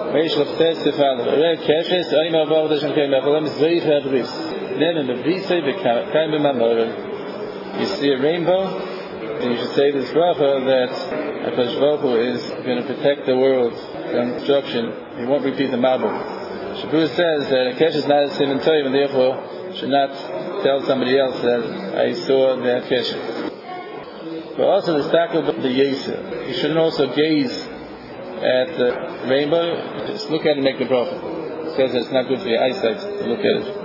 Meish Leftes the father. Rev Keshes, Aim Above the Shankai Mechalem, Zeicha Bris. Then in the Brisei, the Kaim B'Mamor, you see a rainbow, and you should say this bracha that HaKadosh Baruch Hu is going to protect the world from destruction. He won't repeat the Mabul. Shabbos says that Kesh is not a Siman Tov, and therefore should not tell somebody else that I saw that Kesh. But also the stack of the Yesa. You shouldn't also gaze at the rainbow. Just look at it and make the bracha. It says that it's not good for your eyesight to look at it.